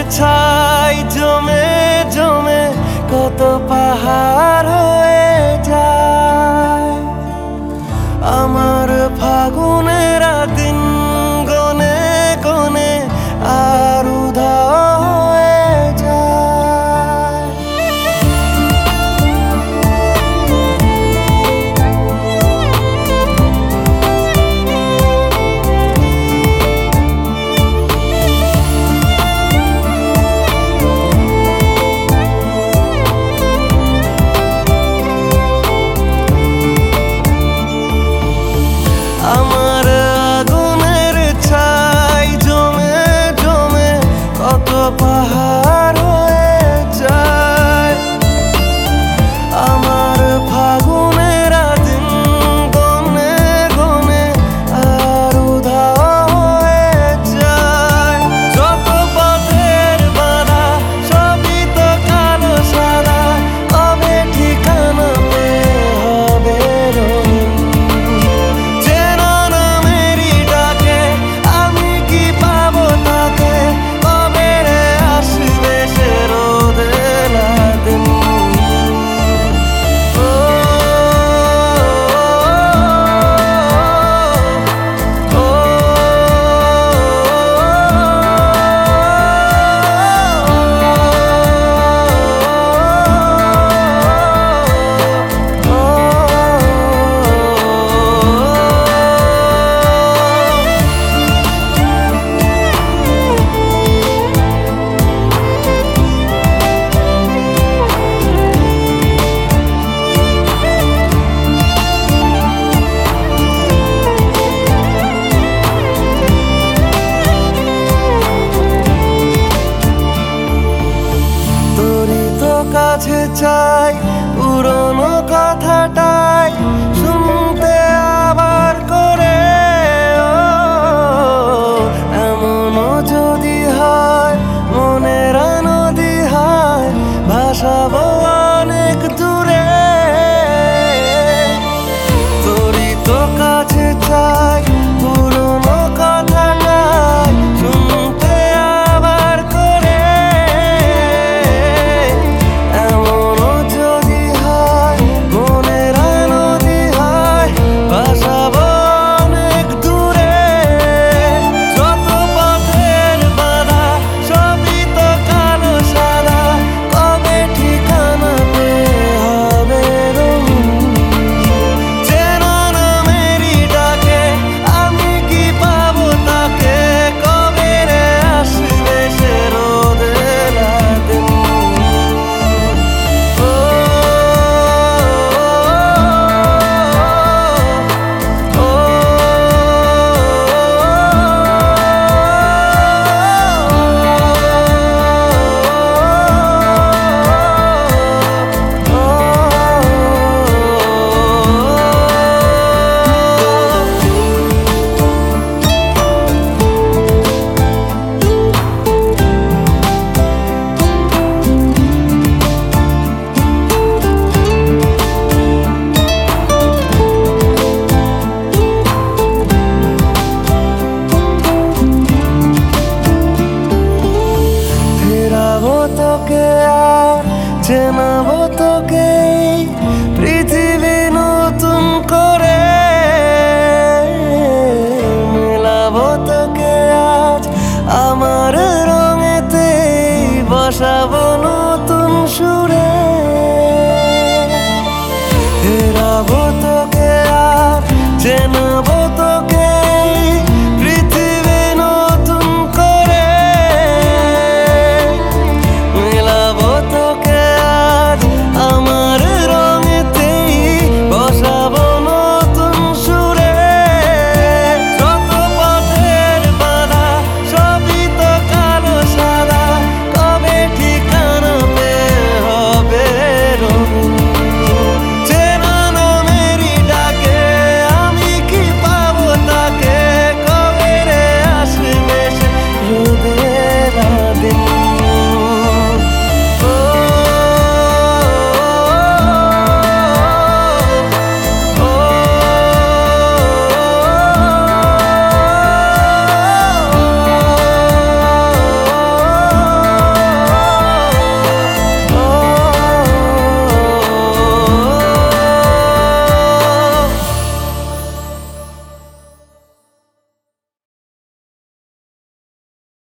ছাই জমে জমে কত পাহাড় হয়ে যায়। আমার ফাগুনের দিন গনে গনে আর উধাও হয়ে যায়। আমার আগুনের ছাই জমে জমে কত পাহাড় হয়ে যায়। আমার ফাগুনের দিন গনে গনে আর উধাও হয়ে যায়। যত পথের বাধা সবই তো কালো সাদা, কবে ঠিকানা পেয়ে হবে রঙিন। চেনা নামেরই ডাকে আমি কি পাবো তাকে, কবে রে আসবে সে রোদেলা দিন। কাছে চাই পুরনো কথাটাই শুনতে আবার করে। এমনও যদি হয় মনের নদী হয় ভাসাবো অনেক দূরে। তোরই তো কাছে চাই পুরনো কথাটাই শুনতে আবার করে। তোকে আর চেনাবো তোকে পৃথিবী নতুন করে। মেলাবো তোকে আজ আমার রঙেতে, বসাবো নতুন সুরে। ফেরাবো তোকে আর চেনাবো